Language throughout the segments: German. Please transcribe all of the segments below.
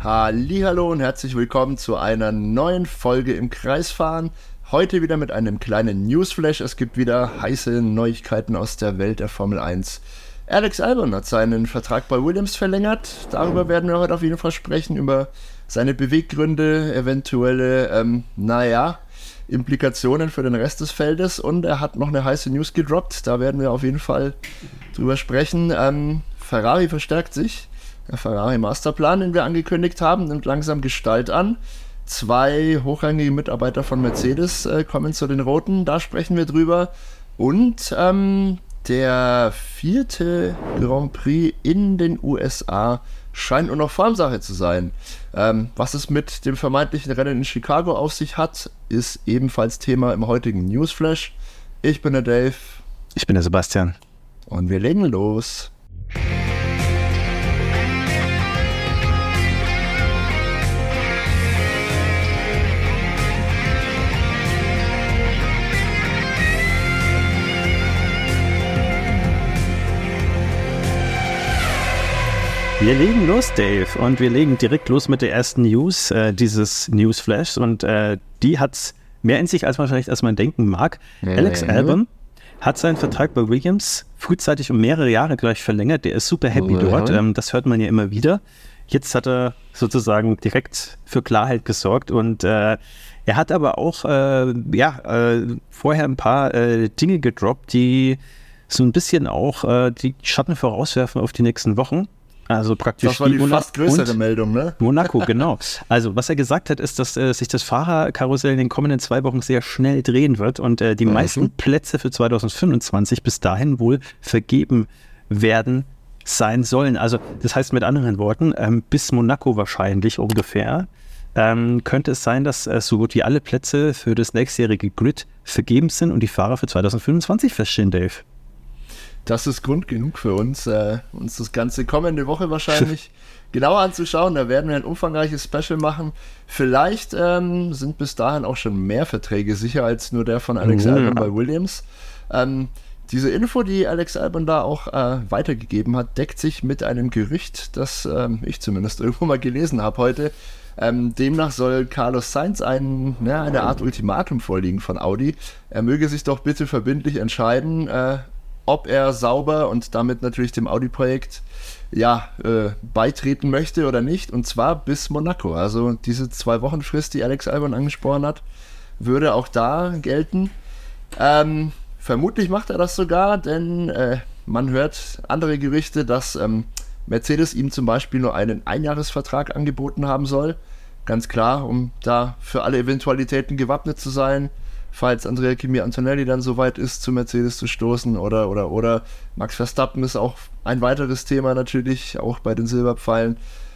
Hallihallo und herzlich willkommen zu einer neuen Folge im Kreisfahren. Heute wieder mit einem kleinen Newsflash. Es gibt wieder heiße Neuigkeiten aus der Welt der Formel 1. Alex Albon hat seinen Vertrag bei Williams verlängert. Darüber werden wir heute auf jeden Fall sprechen, über seine Beweggründe, eventuelle, Implikationen für den Rest des Feldes. Und er hat noch eine heiße News gedroppt. Da werden wir auf jeden Fall drüber sprechen. Ferrari verstärkt sich. Der Ferrari-Masterplan, den wir angekündigt haben, nimmt langsam Gestalt an. 2 hochrangige Mitarbeiter von Mercedes kommen zu den Roten, da sprechen wir drüber. Und der 4. Grand Prix in den USA scheint nur noch Formsache zu sein. Was es mit dem vermeintlichen Rennen in Chicago auf sich hat, ist ebenfalls Thema im heutigen Newsflash. Ich bin der Dave. Ich bin der Sebastian. Und wir legen los. Wir legen los, Dave, und wir legen direkt los mit der ersten News dieses Newsflashs und die hat mehr in sich, als man vielleicht erstmal denken mag. Alex Albon hat seinen Vertrag bei Williams frühzeitig um mehrere Jahre gleich verlängert. Der ist super happy dort, das hört man ja immer wieder. Jetzt hat er sozusagen direkt für Klarheit gesorgt und er hat aber auch vorher ein paar Dinge gedroppt, die so ein bisschen auch die Schatten vorauswerfen auf die nächsten Wochen. Also praktisch das war die fast größere Meldung, ne? Monaco, genau. Also was er gesagt hat, ist, dass sich das Fahrerkarussell in den kommenden 2 Wochen sehr schnell drehen wird und die meisten Plätze für 2025 bis dahin wohl vergeben werden sein sollen. Also das heißt mit anderen Worten, bis Monaco wahrscheinlich ungefähr, könnte es sein, dass so gut wie alle Plätze für das nächstjährige Grid vergeben sind und die Fahrer für 2025 feststehen, Dave. Das ist Grund genug für uns, uns das Ganze kommende Woche wahrscheinlich genauer anzuschauen. Da werden wir ein umfangreiches Special machen. Vielleicht sind bis dahin auch schon mehr Verträge sicher als nur der von Alex Albon bei Williams. Diese Info, die Alex Albon da auch weitergegeben hat, deckt sich mit einem Gerücht, das ich zumindest irgendwo mal gelesen habe heute. Demnach soll Carlos Sainz eine Art Ultimatum vorliegen von Audi. Er möge sich doch bitte verbindlich entscheiden, ob er sauber und damit natürlich dem Audi-Projekt beitreten möchte oder nicht, und zwar bis Monaco. Also diese 2-Wochen-Frist, die Alex Albon angesprochen hat, würde auch da gelten. Vermutlich macht er das sogar, denn man hört andere Gerüchte, dass Mercedes ihm zum Beispiel nur einen Einjahresvertrag angeboten haben soll. Ganz klar, um da für alle Eventualitäten gewappnet zu sein. Falls Andrea Kimi Antonelli dann soweit ist, zu Mercedes zu stoßen oder Max Verstappen ist auch ein weiteres Thema natürlich, auch bei den Silberpfeilen.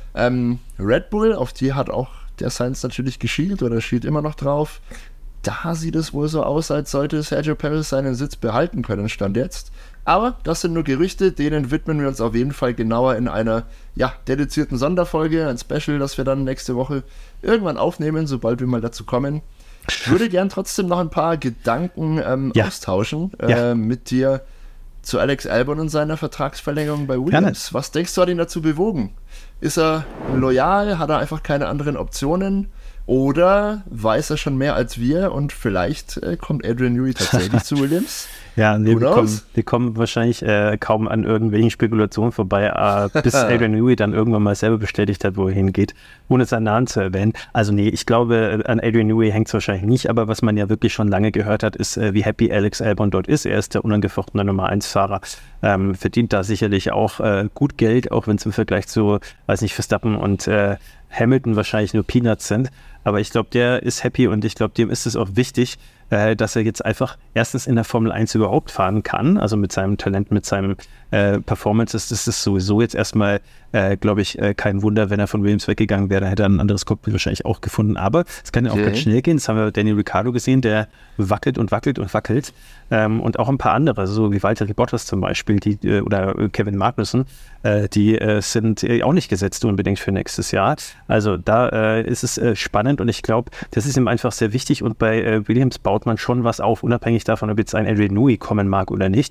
Red Bull, auf die hat auch der Sainz natürlich geschielt oder schielt immer noch drauf. Da sieht es wohl so aus, als sollte Sergio Perez seinen Sitz behalten können, Stand jetzt. Aber das sind nur Gerüchte, denen widmen wir uns auf jeden Fall genauer in einer dedizierten Sonderfolge, ein Special, das wir dann nächste Woche irgendwann aufnehmen, sobald wir mal dazu kommen. Ich würde gern trotzdem noch ein paar Gedanken austauschen mit dir zu Alex Albon und seiner Vertragsverlängerung bei Williams. Gerne. Was denkst du, hat ihn dazu bewogen? Ist er loyal? Hat er einfach keine anderen Optionen? Oder weiß er schon mehr als wir und vielleicht kommt Adrian Newey tatsächlich zu Williams? Ja, wir kommen wahrscheinlich kaum an irgendwelchen Spekulationen vorbei, bis Adrian Newey dann irgendwann mal selber bestätigt hat, wo er hingeht, ohne seinen Namen zu erwähnen. Also nee, ich glaube, an Adrian Newey hängt es wahrscheinlich nicht, aber was man ja wirklich schon lange gehört hat, ist, wie happy Alex Albon dort ist. Er ist der unangefochtene Nummer 1-Fahrer, verdient da sicherlich auch gut Geld, auch wenn es im Vergleich zu, Verstappen und Hamilton wahrscheinlich nur Peanuts sind. Aber ich glaube, der ist happy und ich glaube, dem ist es auch wichtig, dass er jetzt einfach erstens in der Formel 1 überhaupt fahren kann, also mit seinem Talent, mit seinem Performance ist es sowieso jetzt erstmal, glaube ich, kein Wunder, wenn er von Williams weggegangen wäre, dann hätte er ein anderes Cockpit wahrscheinlich auch gefunden, aber es kann ja auch ganz schnell gehen, das haben wir Daniel Ricciardo gesehen, der wackelt und wackelt und wackelt und auch ein paar andere, so wie Valtteri Bottas zum Beispiel, oder Kevin Magnussen, die sind auch nicht gesetzt unbedingt für nächstes Jahr, also da ist es spannend und ich glaube, das ist ihm einfach sehr wichtig und bei Williams baut man schon was auf, unabhängig davon, ob jetzt ein Adrian Newey kommen mag oder nicht.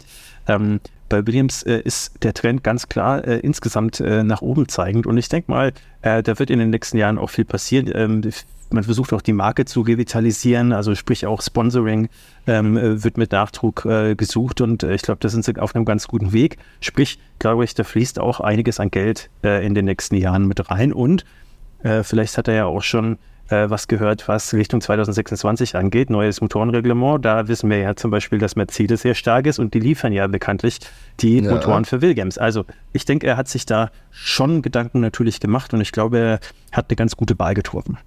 Bei Williams ist der Trend ganz klar insgesamt nach oben zeigend und ich denke mal, da wird in den nächsten Jahren auch viel passieren. Man versucht auch die Marke zu revitalisieren, also sprich auch Sponsoring wird mit Nachdruck gesucht und ich glaube, da sind sie auf einem ganz guten Weg. Sprich, glaube ich, da fließt auch einiges an Geld in den nächsten Jahren mit rein und vielleicht hat er ja auch schon was gehört, was Richtung 2026 angeht, neues Motorenreglement. Da wissen wir ja zum Beispiel, dass Mercedes sehr stark ist und die liefern ja bekanntlich die Motoren für Williams. Also ich denke, er hat sich da schon Gedanken natürlich gemacht und ich glaube, er hat eine ganz gute Wahl getroffen.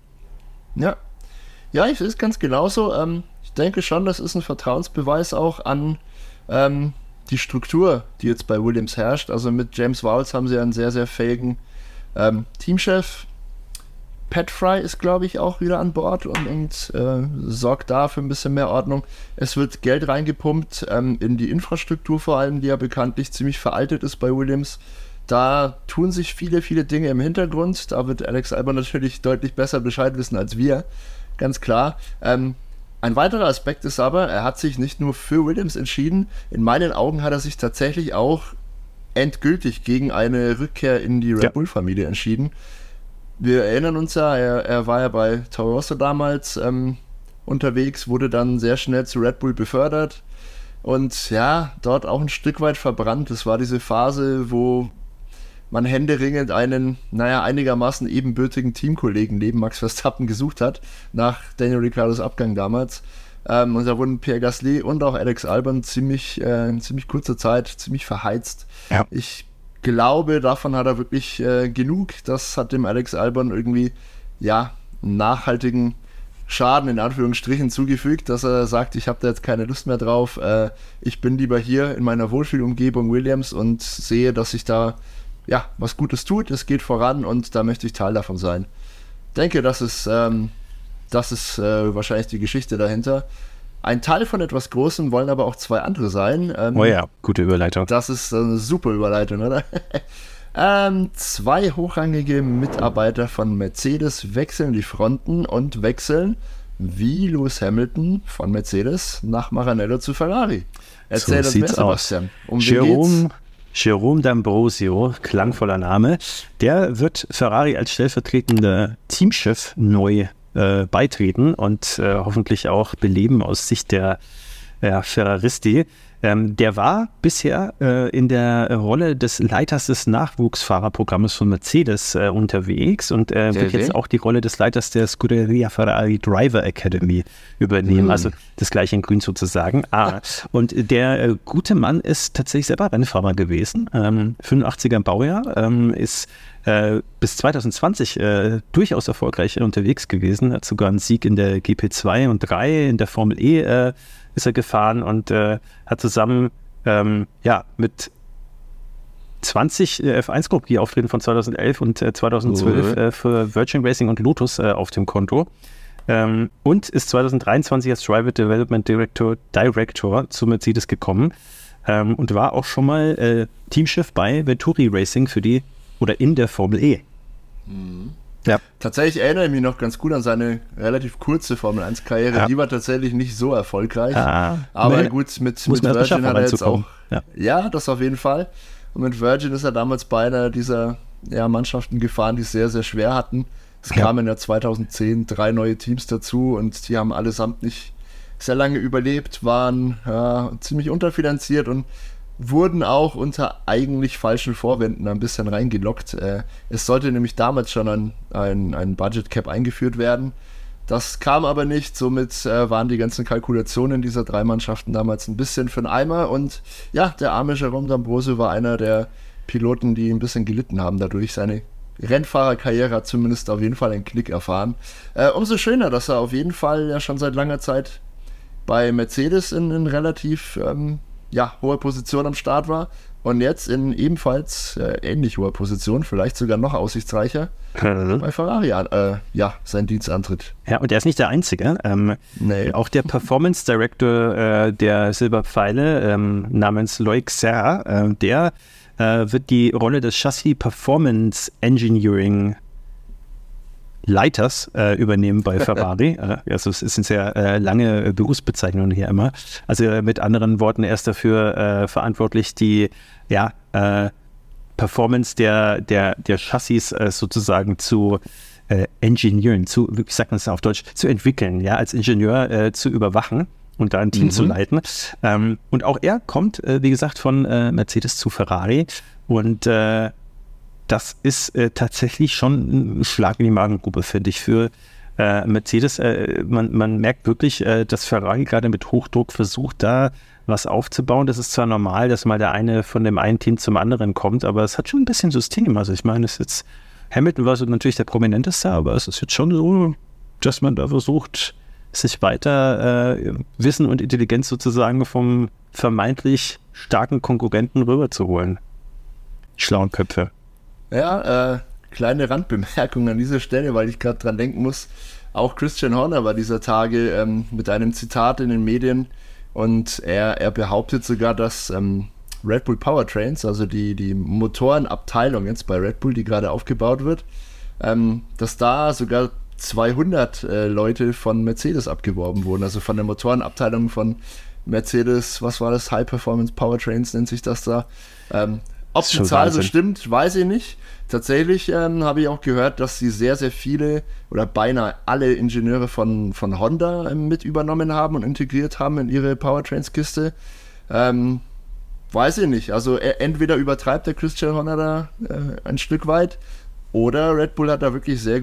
Ja, ich sehe es ganz genauso. Ich denke schon, das ist ein Vertrauensbeweis auch an die Struktur, die jetzt bei Williams herrscht. Also mit James Vowles haben sie einen sehr, sehr fähigen Teamchef. Pat Fry ist, glaube ich, auch wieder an Bord und sorgt da für ein bisschen mehr Ordnung. Es wird Geld reingepumpt in die Infrastruktur vor allem, die ja bekanntlich ziemlich veraltet ist bei Williams. Da tun sich viele, viele Dinge im Hintergrund. Da wird Alex Albon natürlich deutlich besser Bescheid wissen als wir, ganz klar. Ein weiterer Aspekt ist aber, er hat sich nicht nur für Williams entschieden. In meinen Augen hat er sich tatsächlich auch endgültig gegen eine Rückkehr in die Red Bull-Familie entschieden. Wir erinnern uns ja, er war ja bei Toro Rosso damals unterwegs, wurde dann sehr schnell zu Red Bull befördert und ja, dort auch ein Stück weit verbrannt. Das war diese Phase, wo man händeringend einen, einigermaßen ebenbürtigen Teamkollegen neben Max Verstappen gesucht hat, nach Daniel Ricciardos Abgang damals. Und da wurden Pierre Gasly und auch Alex Albon in ziemlich kurzer Zeit ziemlich verheizt. Ja. Ich glaube, davon hat er wirklich genug. Das hat dem Alex Albon irgendwie einen nachhaltigen Schaden in Anführungsstrichen zugefügt, dass er sagt, ich habe da jetzt keine Lust mehr drauf. Ich bin lieber hier in meiner Wohlfühlumgebung Williams und sehe, dass sich da was Gutes tut. Es geht voran und da möchte ich Teil davon sein. Ich denke, das ist wahrscheinlich die Geschichte dahinter. Ein Teil von etwas Großem wollen aber auch zwei andere sein. Gute Überleitung. Das ist eine super Überleitung, oder? Zwei hochrangige Mitarbeiter von Mercedes wechseln die Fronten und wechseln, wie Lewis Hamilton von Mercedes nach Maranello zu Ferrari. Erzähl uns mehr, Sebastian. Jerome D'Ambrosio, klangvoller Name, der wird Ferrari als stellvertretender Teamchef neu beitreten und hoffentlich auch beleben aus Sicht der Ferraristi. Der war bisher in der Rolle des Leiters des Nachwuchsfahrerprogrammes von Mercedes unterwegs und wird jetzt auch die Rolle des Leiters der Scuderia Ferrari Driver Academy übernehmen, also das gleiche in Grün sozusagen. Und der gute Mann ist tatsächlich selber Rennfahrer gewesen, 85er Baujahr, ist bis 2020 durchaus erfolgreich unterwegs gewesen, hat sogar einen Sieg in der GP2 und 3, in der Formel E ist er gefahren und hat zusammen mit 20 F1 Grand Prix Auftritten von 2011 und 2012 für Virgin Racing und Lotus auf dem Konto und ist 2023 als Driver Development Director zu Mercedes gekommen und war auch schon mal Teamchef bei Venturi Racing in der Formel E. Ja. Tatsächlich erinnere ich mich noch ganz gut an seine relativ kurze Formel-1-Karriere. Ja. Die war tatsächlich nicht so erfolgreich. Aber gut, mit Virgin hat er jetzt auch... Ja, das auf jeden Fall. Und mit Virgin ist er damals bei einer dieser Mannschaften gefahren, die es sehr, sehr schwer hatten. Es kamen ja 2010 3 neue Teams dazu und die haben allesamt nicht sehr lange überlebt, waren ziemlich unterfinanziert und wurden auch unter eigentlich falschen Vorwänden ein bisschen reingelockt. Es sollte nämlich damals schon ein Budget Cap eingeführt werden. Das kam aber nicht, somit waren die ganzen Kalkulationen dieser 3 Mannschaften damals ein bisschen für den Eimer und der arme Jerome D'Ambrosio war einer der Piloten, die ein bisschen gelitten haben dadurch. Seine Rennfahrerkarriere hat zumindest auf jeden Fall einen Knick erfahren. Umso schöner, dass er auf jeden Fall schon seit langer Zeit bei Mercedes in relativ hohe Position am Start war und jetzt in ebenfalls ähnlich hoher Position, vielleicht sogar noch aussichtsreicher, bei Ferrari seinen Dienst antritt. Ja, und er ist nicht der Einzige. Nee. Auch der Performance Director der Silberpfeile namens Loic Serra, der wird die Rolle des Chassis Performance Engineering Leiters übernehmen bei Ferrari. Also es sind sehr lange Berufsbezeichnungen hier immer. Also mit anderen Worten, er ist dafür verantwortlich, die Performance der Chassis sozusagen zu engineeren, wie sagt man es auf Deutsch, zu entwickeln, ja, als Ingenieur zu überwachen und da ein Team zu leiten. Und auch er kommt, wie gesagt, von Mercedes zu Ferrari und das ist tatsächlich schon ein Schlag in die Magengrube, finde ich, für Mercedes. Man merkt wirklich, dass Ferrari gerade mit Hochdruck versucht, da was aufzubauen. Das ist zwar normal, dass mal der eine von dem einen Team zum anderen kommt, aber es hat schon ein bisschen System. Also ich meine, es ist jetzt, Hamilton war so natürlich der prominenteste, aber es ist jetzt schon so, dass man da versucht, sich weiter Wissen und Intelligenz sozusagen vom vermeintlich starken Konkurrenten rüberzuholen. Schlauen Köpfe. Ja, kleine Randbemerkung an dieser Stelle, weil ich gerade dran denken muss. Auch Christian Horner war dieser Tage mit einem Zitat in den Medien und er behauptet sogar, dass Red Bull Powertrains, also die Motorenabteilung jetzt bei Red Bull, die gerade aufgebaut wird, dass da sogar 200 Leute von Mercedes abgeworben wurden, also von der Motorenabteilung von Mercedes, was war das? High Performance Powertrains nennt sich das da. Ob die Zahl so stimmt, weiß ich nicht. Tatsächlich habe ich auch gehört, dass sie sehr, sehr viele oder beinahe alle Ingenieure von Honda mit übernommen haben und integriert haben in ihre Powertrains-Kiste. Weiß ich nicht. Also entweder übertreibt der Christian Horner da ein Stück weit oder Red Bull hat da wirklich sehr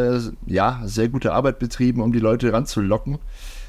gute Arbeit betrieben, um die Leute ranzulocken.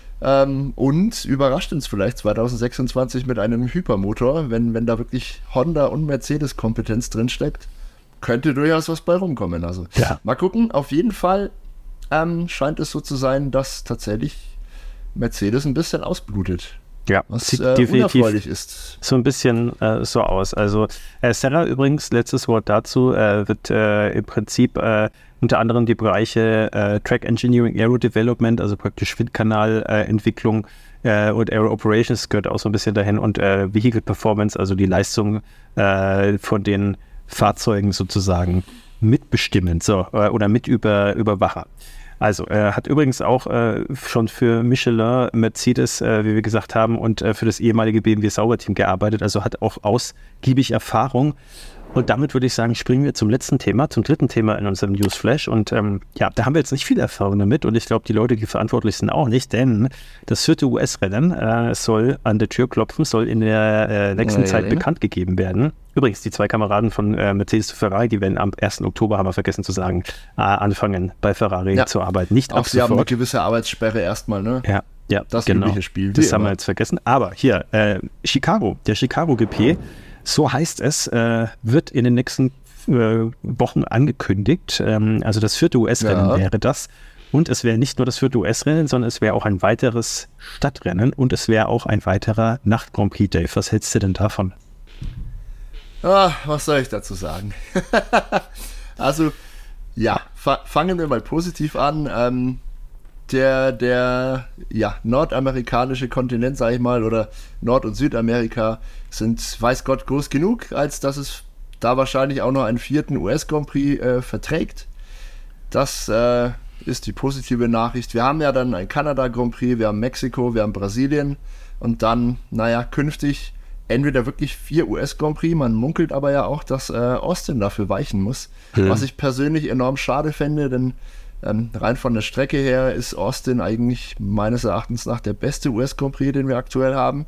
Und überrascht uns vielleicht 2026 mit einem Hypermotor, wenn da wirklich Honda und Mercedes Kompetenz drinsteckt, könnte durchaus was bei rumkommen. Also mal gucken, auf jeden Fall scheint es so zu sein, dass tatsächlich Mercedes ein bisschen ausblutet. Ja, was sieht unerfreulich ist. So ein bisschen so aus. Also Serra übrigens, letztes Wort dazu, wird im Prinzip unter anderem die Bereiche Track Engineering, Aero Development, also praktisch Windkanalentwicklung und Aero Operations gehört auch so ein bisschen dahin und Vehicle Performance, also die Leistung von den Fahrzeugen sozusagen mitbestimmen oder mit überwachen. Also, er hat übrigens auch schon für Michelin, Mercedes, wie wir gesagt haben, und für das ehemalige BMW Sauber-Team gearbeitet, also hat auch ausgiebig Erfahrung. Und damit würde ich sagen, springen wir zum dritten Thema in unserem Newsflash. Und da haben wir jetzt nicht viel Erfahrung damit und ich glaube, die Leute, die verantwortlich sind, auch nicht, denn das 4. US-Rennen soll an der Tür klopfen, soll in der nächsten Zeit bekannt gegeben werden. Übrigens, die 2 Kameraden von Mercedes zu Ferrari, die werden am 1. Oktober, haben wir vergessen zu sagen, anfangen bei Ferrari zu arbeiten. Nicht auch sie haben eine gewisse Arbeitssperre erstmal, ne? Ja, das genau. Übliche Spiel. Das haben wir jetzt vergessen. Aber hier, Chicago, der Chicago GP, so heißt es, wird in den nächsten Wochen angekündigt. Also das 4. US-Rennen wäre das. Und es wäre nicht nur das 4. US-Rennen, sondern es wäre auch ein weiteres Stadtrennen und es wäre auch ein weiterer Nacht-Grand Prix. Dave, was hältst du denn davon? Was soll ich dazu sagen? Also, fangen wir mal positiv an. Der nordamerikanische Kontinent, sage ich mal, oder Nord- und Südamerika sind, weiß Gott, groß genug, als dass es da wahrscheinlich auch noch einen 4. US-Grand Prix verträgt. Das ist die positive Nachricht. Wir haben ja dann ein Kanada-Grand Prix, wir haben Mexiko, wir haben Brasilien und dann, künftig entweder wirklich 4 US-Grand Prix, man munkelt aber ja auch, dass Austin dafür weichen muss, was ich persönlich enorm schade fände, denn rein von der Strecke her ist Austin eigentlich meines Erachtens nach der beste US-Grand Prix, den wir aktuell haben.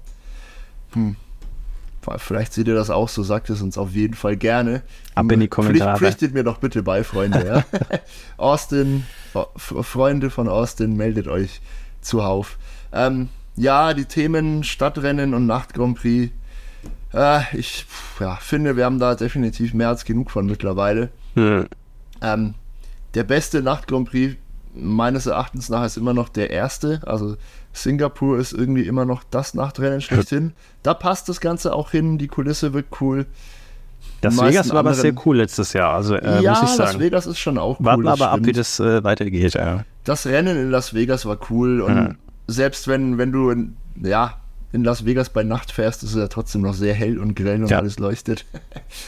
Vielleicht seht ihr das auch so, sagt es uns auf jeden Fall gerne. Ab in die Kommentare. Pflichtet mir doch bitte bei, Freunde. Ja? Austin, Freunde von Austin, meldet euch zuhauf. Die Themen Stadtrennen und Nacht-Grand Prix. Ich finde, wir haben da definitiv mehr als genug von mittlerweile. Der beste Nacht-Grand Prix meines Erachtens nach ist immer noch der erste. Also Singapur ist irgendwie immer noch das Nachtrennen schlechthin. Da passt das Ganze auch hin, die Kulisse wirkt cool. Das Vegas war aber sehr cool letztes Jahr, also muss ich sagen. Las Vegas ist schon auch cool. Warten aber ab, wie das weitergeht. Ja. Das Rennen in Las Vegas war cool und selbst wenn du in Las Vegas bei Nacht fährst, ist es ja trotzdem noch sehr hell und grell und alles leuchtet.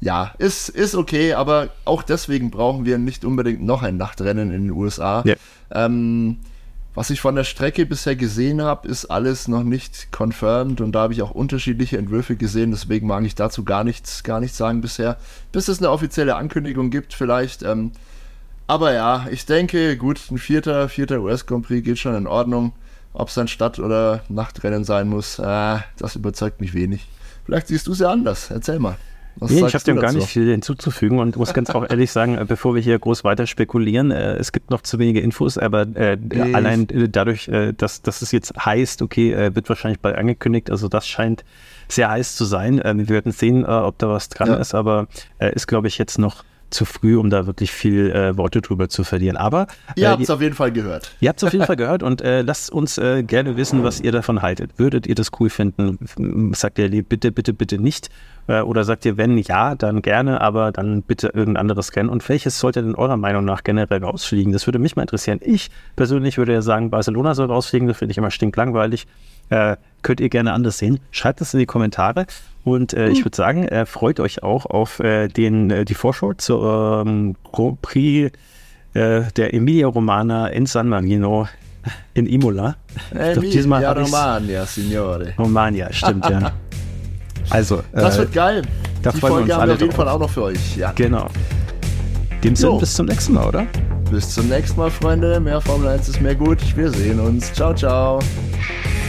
ja, ist okay, aber auch deswegen brauchen wir nicht unbedingt noch ein Nachtrennen in den USA. Ja. Was ich von der Strecke bisher gesehen habe, ist alles noch nicht confirmed und da habe ich auch unterschiedliche Entwürfe gesehen, deswegen mag ich dazu gar nichts sagen bisher, bis es eine offizielle Ankündigung gibt vielleicht. Aber ja, ich denke, gut, ein vierter US Grand Prix geht schon in Ordnung. Ob es ein Stadt- oder Nachtrennen sein muss, das überzeugt mich wenig. Vielleicht siehst du es ja anders, erzähl mal. Nee, ich habe dem gar nicht viel hinzuzufügen und muss ganz auch ehrlich sagen, bevor wir hier groß weiter spekulieren, es gibt noch zu wenige Infos, aber allein dadurch, dass es jetzt heißt, okay, wird wahrscheinlich bald angekündigt, also das scheint sehr heiß zu sein. Wir werden sehen, ob da was dran ist, aber ist, glaube ich, jetzt noch zu früh, um da wirklich viel Worte drüber zu verlieren. Aber ihr habt es auf jeden Fall gehört. Ihr habt es auf jeden Fall gehört und lasst uns gerne wissen, was ihr davon haltet. Würdet ihr das cool finden? Sagt ihr bitte, bitte, bitte nicht? Oder sagt ihr, wenn ja, dann gerne, aber dann bitte irgendein anderes Rennen? Und welches sollte denn eurer Meinung nach generell rausfliegen? Das würde mich mal interessieren. Ich persönlich würde ja sagen, Barcelona soll rausfliegen. Das finde ich immer stinklangweilig. Könnt ihr gerne anders sehen. Schreibt das in die Kommentare. Und ich würde sagen, freut euch auch auf die Vorschau zur Grand Prix der Emilia-Romagna in San Marino in Imola. Emilia-Romagna, Signore. Romagna, stimmt, ja. Also, das wird geil. Da die freuen Folge wir uns haben alle wir auf jeden drauf. Fall auch noch für euch. Ja. Genau. In dem Sinne, bis zum nächsten Mal, oder? Bis zum nächsten Mal, Freunde. Mehr Formel 1 ist mehr gut. Wir sehen uns. Ciao, ciao.